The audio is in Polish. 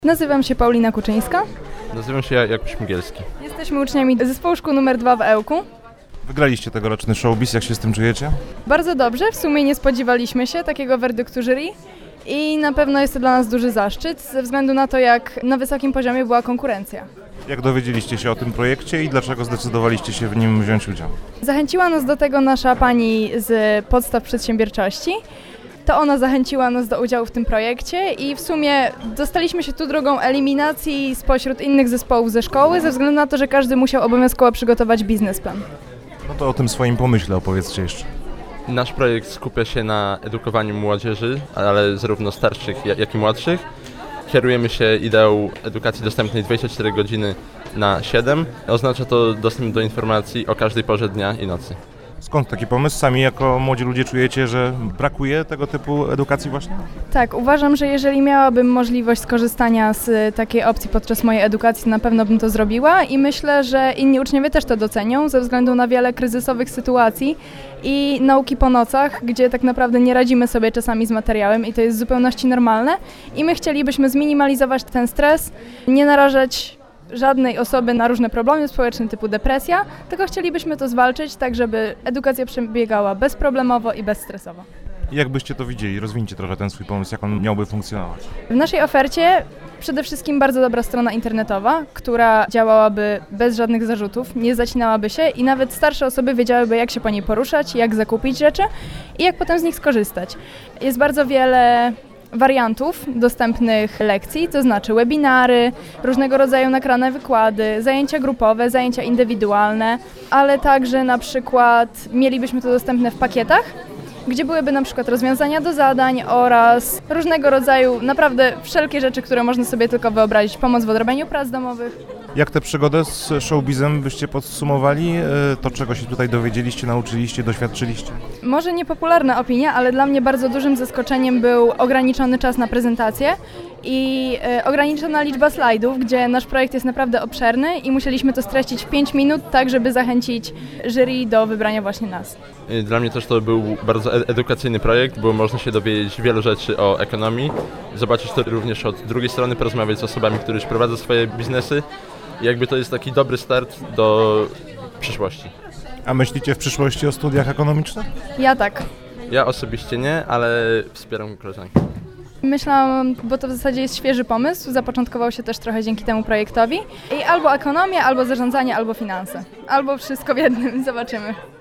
Nazywam się Paulina Kuczyńska. Nazywam się Jakub Śmigielski. Jesteśmy uczniami zespołu szkół nr 2 w Ełku. Wygraliście tegoroczny showbiz, jak się z tym czujecie? Bardzo dobrze, w sumie nie spodziewaliśmy się takiego werdyktu jury i na pewno jest to dla nas duży zaszczyt, ze względu na to, jak na wysokim poziomie była konkurencja. Jak dowiedzieliście się o tym projekcie i dlaczego zdecydowaliście się w nim wziąć udział? Zachęciła nas do tego nasza pani z podstaw przedsiębiorczości. To ona zachęciła nas do udziału w tym projekcie i w sumie dostaliśmy się tu drogą eliminacji spośród innych zespołów ze szkoły, ze względu na to, że każdy musiał obowiązkowo przygotować biznesplan. No to o tym swoim pomyśle opowiedzcie jeszcze. Nasz projekt skupia się na edukowaniu młodzieży, ale zarówno starszych, jak i młodszych. Kierujemy się ideą edukacji dostępnej 24 godziny na 7. Oznacza to dostęp do informacji o każdej porze dnia i nocy. Skąd taki pomysł? Sami jako młodzi ludzie czujecie, że brakuje tego typu edukacji właśnie? Tak, uważam, że jeżeli miałabym możliwość skorzystania z takiej opcji podczas mojej edukacji, to na pewno bym to zrobiła i myślę, że inni uczniowie też to docenią ze względu na wiele kryzysowych sytuacji i nauki po nocach, gdzie tak naprawdę nie radzimy sobie czasami z materiałem i to jest w zupełności normalne i my chcielibyśmy zminimalizować ten stres, nie narażać żadnej osoby na różne problemy społeczne typu depresja, tylko chcielibyśmy to zwalczyć tak, żeby edukacja przebiegała bezproblemowo i bezstresowo. Jak byście to widzieli? Rozwinięcie trochę ten swój pomysł, jak on miałby funkcjonować. W naszej ofercie przede wszystkim bardzo dobra strona internetowa, która działałaby bez żadnych zarzutów, nie zacinałaby się i nawet starsze osoby wiedziałyby, jak się po niej poruszać, jak zakupić rzeczy i jak potem z nich skorzystać. Jest bardzo wiele wariantów dostępnych lekcji, to znaczy webinary, różnego rodzaju nagrane wykłady, zajęcia grupowe, zajęcia indywidualne, ale także na przykład mielibyśmy to dostępne w pakietach, gdzie byłyby na przykład rozwiązania do zadań oraz różnego rodzaju, naprawdę wszelkie rzeczy, które można sobie tylko wyobrazić, pomoc w odrobieniu prac domowych. Jak tę przygodę z showbizem byście podsumowali? To, czego się tutaj dowiedzieliście, nauczyliście, doświadczyliście? Może niepopularna opinia, ale dla mnie bardzo dużym zaskoczeniem był ograniczony czas na prezentację i ograniczona liczba slajdów, gdzie nasz projekt jest naprawdę obszerny i musieliśmy to streścić w 5 minut, tak żeby zachęcić jury do wybrania właśnie nas. Dla mnie też to był bardzo edukacyjny projekt, bo można się dowiedzieć wielu rzeczy o ekonomii, zobaczyć to również od drugiej strony, porozmawiać z osobami, które już prowadzą swoje biznesy. I jakby to jest taki dobry start do przyszłości. A myślicie w przyszłości o studiach ekonomicznych? Ja tak. Ja osobiście nie, ale wspieram koleżanki. Myślałam, bo to w zasadzie jest świeży pomysł, zapoczątkował się też trochę dzięki temu projektowi. I albo ekonomia, albo zarządzanie, albo finanse. Albo wszystko w jednym, zobaczymy.